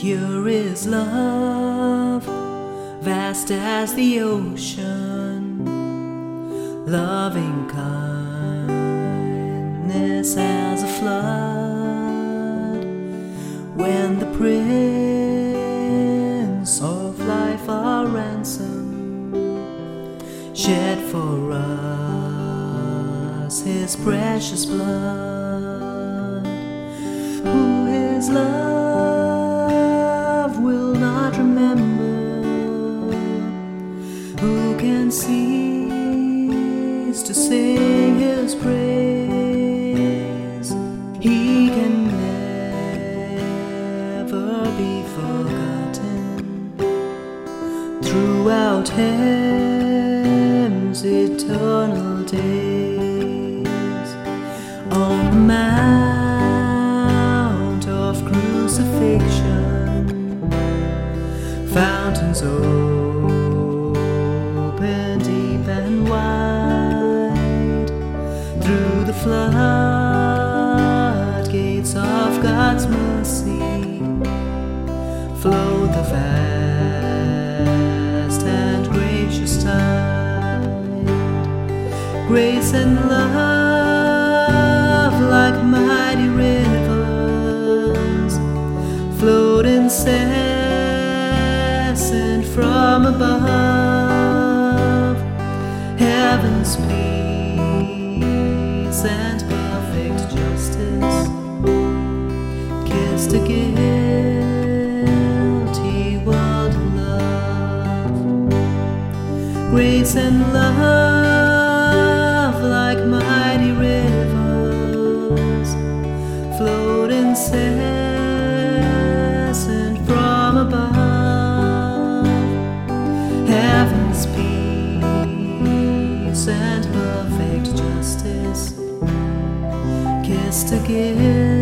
Pure is love, vast as the ocean, loving kindness as a flood. When the Prince of Life our ransom shed for us his precious blood, who his love will not remember, who can cease to sing his praise? He can never be forgotten throughout heaven's eternal days. On the mount of crucifixion, fountains open deep and wide. Through the floodgates of God's mercy flowed the vast and gracious tide. Grace and love like mighty rivers flowed incessant from above. Heaven's peace and perfect justice kissed a guilty world of love. Grace and love like mighty rivers flowed incessant from above. Heaven's peace and perfect justice kissed a guilty